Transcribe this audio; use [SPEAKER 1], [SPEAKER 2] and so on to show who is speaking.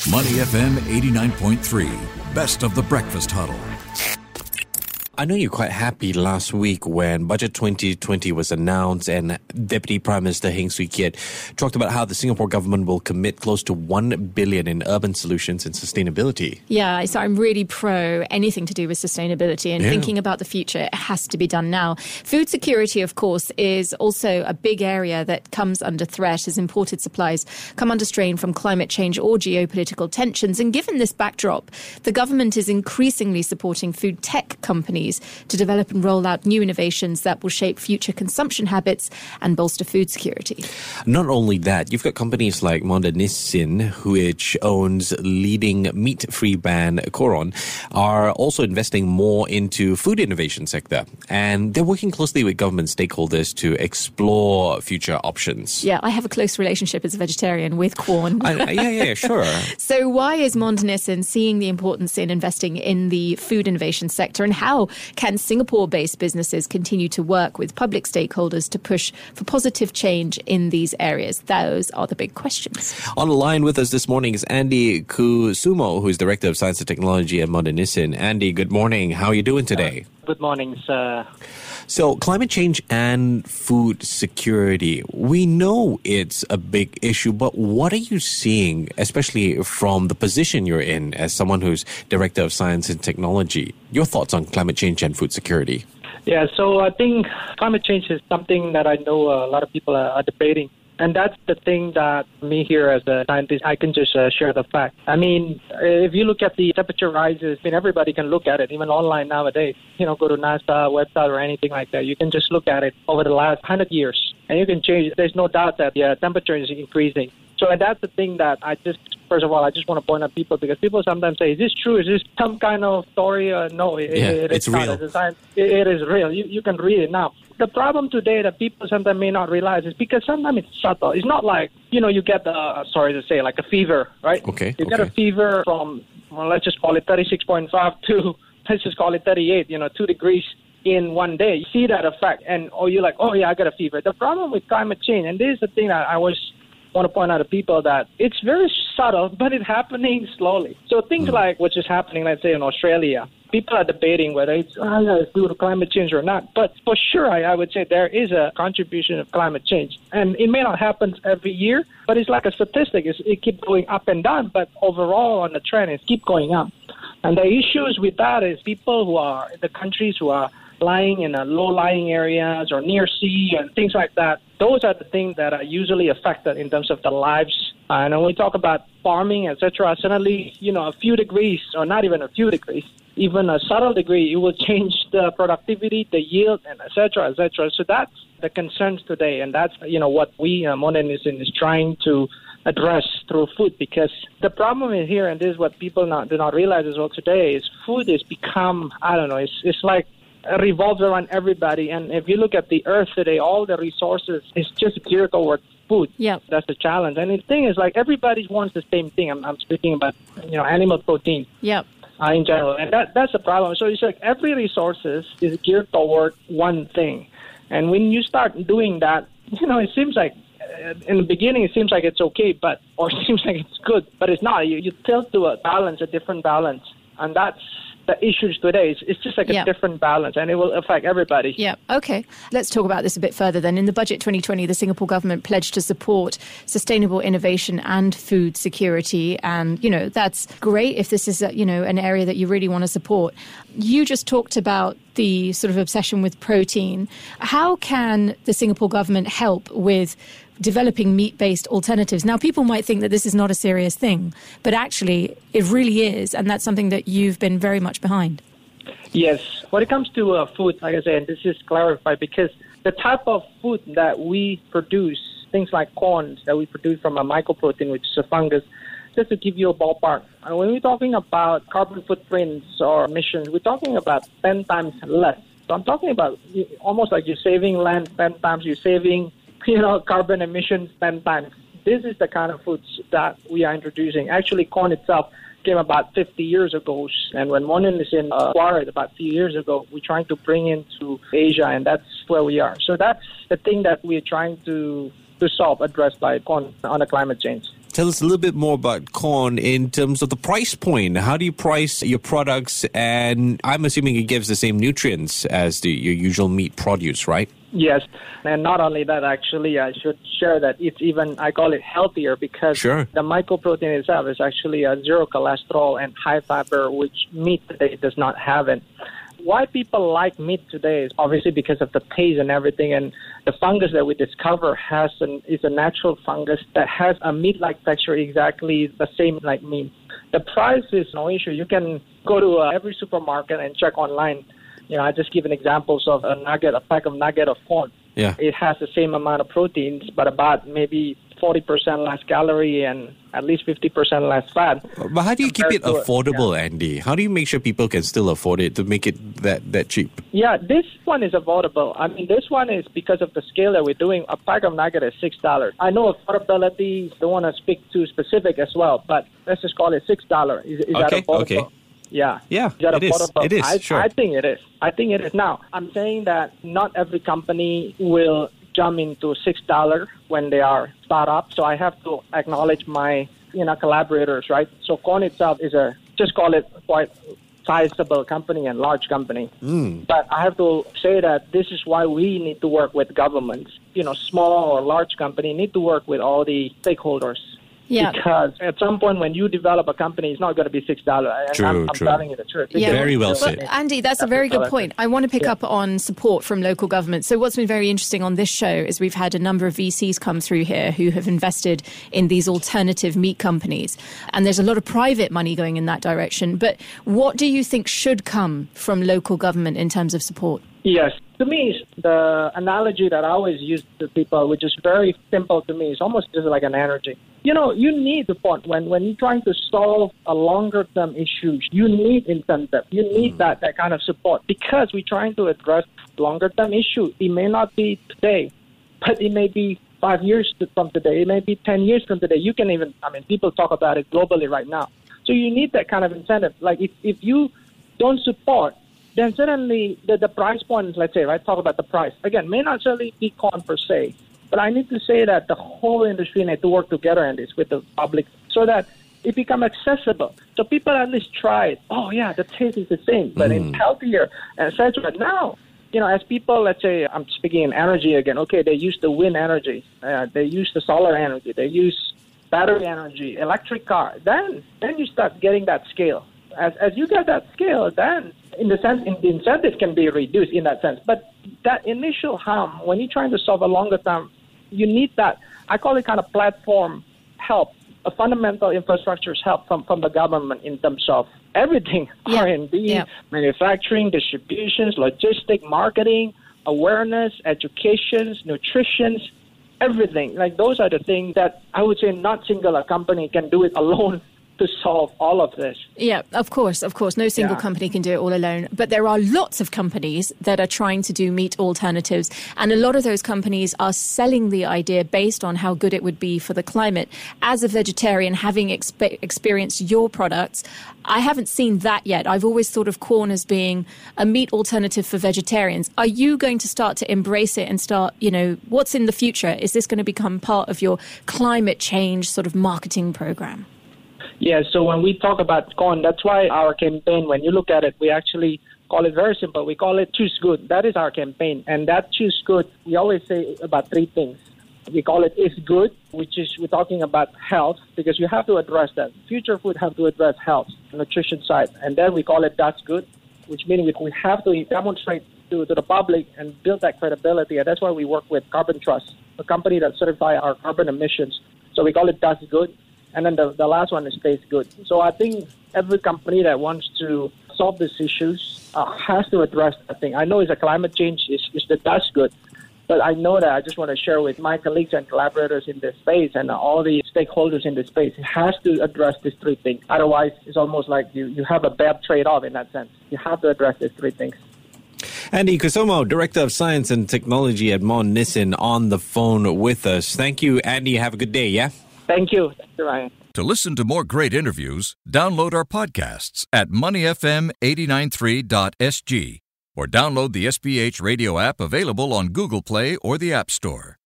[SPEAKER 1] Money FM 89.3, best of the breakfast huddle.
[SPEAKER 2] I know you're quite happy last week when Budget 2020 was announced and Deputy Prime Minister Heng Swee Keat talked about how the Singapore government will commit close to $1 billion in urban solutions and sustainability.
[SPEAKER 3] Yeah, so I'm really pro anything to do with sustainability and thinking about the future. It has to be done now. Food security, of course, is also a big area that comes under threat as imported supplies come under strain from climate change or geopolitical tensions. And given this backdrop, the government is increasingly supporting food tech companies to develop and roll out new innovations that will shape future consumption habits and bolster food security.
[SPEAKER 2] Not only that, you've got companies like Monda Nissin, which owns leading meat-free brand Coron, are also investing more into food innovation sector. And they're working closely with government stakeholders to explore future options.
[SPEAKER 3] Yeah, I have a close relationship as a vegetarian with Quorn.
[SPEAKER 2] Yeah, sure.
[SPEAKER 3] So why is Monda Nissin seeing the importance in investing in the food innovation sector, and how can Singapore-based businesses continue to work with public stakeholders to push for positive change in these areas? Those are the big questions.
[SPEAKER 2] On the line with us this morning is Andy Kusumo, who's Director of Science and Technology at Monda Nissin. Andy, good morning. How are you doing today?
[SPEAKER 4] Good morning, sir.
[SPEAKER 2] So, climate change and food security, we know it's a big issue, but what are you seeing, especially from the position you're in as someone who's Director of Science and Technology? Your thoughts on climate change and food security?
[SPEAKER 4] Yeah, so I think climate change is something that I know a lot of people are debating. And that's the thing that me here as a scientist, I can just share the fact. I mean, if you look at the temperature rises, everybody can look at it, even online nowadays. Go to NASA website or anything like that. You can just look at it over the last 100 years. And you can change it. There's no doubt that the temperature is increasing. So that's the thing that first of all, I just want to point out people, because people sometimes say, is this true? Is this some kind of story? No,
[SPEAKER 2] it's real.
[SPEAKER 4] It is real. You can read it now. The problem today that people sometimes may not realize is because sometimes it's subtle. It's not like, you get like a fever, right?
[SPEAKER 2] Okay.
[SPEAKER 4] You get a fever from, let's just call it 36.5 to, let's just call it 38, 2 degrees in one day. You see that effect and, you're like, I got a fever. The problem with climate change, and this is the thing that I always want to point out to people, that it's very subtle, but it's happening slowly. So things like what is happening, let's say in Australia, people are debating whether it's due to climate change or not. But for sure, I would say there is a contribution of climate change. And it may not happen every year, but it's like a statistic. It keeps going up and down, but overall on the trend, it keeps going up. And the issues with that is people who are in the countries who are lying in low-lying areas or near sea and things like that, those are the things that are usually affected in terms of the lives. And when we talk about farming, etc., suddenly, a few degrees, or not even a few degrees, even a subtle degree, it will change the productivity, the yield, and etc., etc. So that's the concerns today, and that's, what we, Monda Nissin, is trying to address through food, because the problem is here, and this is what people do not realize as well today, is food has become, it's like revolves around everybody. And if you look at the earth today, all the resources is just geared toward food.
[SPEAKER 3] Yeah,
[SPEAKER 4] that's the challenge. And the thing is, like, everybody wants the same thing. I'm speaking about animal protein.
[SPEAKER 3] Yeah.
[SPEAKER 4] In general, and that's the problem. So it's like every resources is geared toward one thing, and when you start doing that, it seems like in the beginning it seems like it's okay, or it seems like it's good, but it's not. You tilt to a different balance, and that's the issues today. It's just like a different balance, and it will affect everybody.
[SPEAKER 3] Yeah, okay. Let's talk about this a bit further then. In the Budget 2020, the Singapore government pledged to support sustainable innovation and food security, and, that's great if this is, an area that you really want to support. You just talked about the sort of obsession with protein. How can the Singapore government help with developing meat-based alternatives? Now, people might think that this is not a serious thing, but actually it really is, and that's something that you've been very much behind.
[SPEAKER 4] Yes. When it comes to food, like I said, and this is clarified, because the type of food that we produce, things like corn that we produce from a mycoprotein, which is a fungus, just to give you a ballpark, when we're talking about carbon footprints or emissions, we're talking about 10 times less. So I'm talking about almost like you're saving land 10 times, you're saving carbon emissions 10 times. This is the kind of foods that we are introducing. Actually, corn itself came about 50 years ago, and when Monda Nissin acquired about a few years ago, we're trying to bring into Asia, and that's where we are. So that's the thing that we're trying to solve, address by corn on the climate change.
[SPEAKER 2] tell us a little bit more about corn in terms of the price point. How do you price your products? And I'm assuming it gives the same nutrients as your usual meat produce, right?
[SPEAKER 4] Yes, and not only that, actually, I should share that it's even, I call it healthier because the mycoprotein itself is actually a zero cholesterol and high fiber, which meat today does not have it. Why people like meat today is obviously because of the taste and everything, and the fungus that we discover is a natural fungus that has a meat-like texture exactly the same like meat. The price is no issue. You can go to every supermarket and check online. I just give an examples of a pack of nugget of corn.
[SPEAKER 2] Yeah.
[SPEAKER 4] It has the same amount of proteins, but about maybe 40% less calorie and at least 50% less fat.
[SPEAKER 2] But how do you keep it affordable, Andy? How do you make sure people can still afford it to make it that cheap?
[SPEAKER 4] Yeah, this one is affordable. I mean, this one is because of the scale that we're doing. A pack of nugget is $6. I know affordability, don't want to speak too specific as well, but let's just call it $6. Is that affordable?
[SPEAKER 2] Okay.
[SPEAKER 4] Yeah,
[SPEAKER 2] it is. It is. Sure.
[SPEAKER 4] I think it is. Now, I'm saying that not every company will jump into $6 when they are startup. So I have to acknowledge my collaborators, right? So Corn itself is just call it quite sizable company and large company. But I have to say that this is why we need to work with governments. Small or large company need to work with all the stakeholders. Yeah. Because at some point when you develop a company, it's not going to be $6.
[SPEAKER 2] True.
[SPEAKER 4] I'm telling you the truth.
[SPEAKER 3] Yeah.
[SPEAKER 2] Very well said.
[SPEAKER 3] Andy, that's a very good point. I want to pick up on support from local government. So what's been very interesting on this show is we've had a number of VCs come through here who have invested in these alternative meat companies. And there's a lot of private money going in that direction. But what do you think should come from local government in terms of support?
[SPEAKER 4] Yes. To me, the analogy that I always use to people, which is very simple to me, is almost just like an energy. You need support when you're trying to solve a longer-term issue. You need incentive. You need that kind of support because we're trying to address longer-term issue. It may not be today, but it may be 5 years from today. It may be 10 years from today. You can even, people talk about it globally right now. So you need that kind of incentive. Like if you don't support, then suddenly the price point, let's say, right, talk about the price. Again, may not necessarily be corn per se, but I need to say that the whole industry need to work together in this with the public so that it become accessible. So people at least try it. Oh, yeah, the taste is the same, but it's healthier, and etc. Now, as people, let's say, I'm speaking in energy again. Okay, they use the wind energy. They use the solar energy. They use battery energy, electric car. Then you start getting that scale. As you get that scale, then the incentive can be reduced in that sense. But that initial harm, when you're trying to solve a longer term, you need that, I call it kind of platform help, a fundamental infrastructure's help from the government in terms of everything, R&D, manufacturing, distributions, logistics, marketing, awareness, education, nutrition, everything. Like those are the things that I would say not single company can do it alone to solve all of this.
[SPEAKER 3] Yeah, of course. No single company can do it all alone. But there are lots of companies that are trying to do meat alternatives. And a lot of those companies are selling the idea based on how good it would be for the climate. As a vegetarian, having experienced your products, I haven't seen that yet. I've always thought of corn as being a meat alternative for vegetarians. Are you going to start to embrace it and start, what's in the future? Is this going to become part of your climate change sort of marketing program?
[SPEAKER 4] Yeah, so when we talk about corn, that's why our campaign, when you look at it, we actually call it very simple. We call it Choose Good. That is our campaign. And that Choose Good, we always say about three things. We call it Is Good, which is we're talking about health, because you have to address that. Future food have to address health, nutrition side. And then we call it That's Good, which means we have to demonstrate to the public and build that credibility. And that's why we work with Carbon Trust, a company that certifies our carbon emissions. So we call it That's Good. And then the last one is Taste Good. So I think every company that wants to solve these issues has to address that thing. I know it's a climate change, it's the That's Good. But I know that I just want to share with my colleagues and collaborators in this space and all the stakeholders in this space, it has to address these three things. Otherwise, it's almost like you have a bad trade-off in that sense. You have to address these three things.
[SPEAKER 2] Andy Kusumo, Director of Science and Technology at Mon Nissin, on the phone with us. Thank you, Andy. Have a good day, yeah?
[SPEAKER 4] Thank you. Thank you, Ryan.
[SPEAKER 1] To listen to more great interviews, download our podcasts at moneyfm893.sg or download the SPH radio app available on Google Play or the App Store.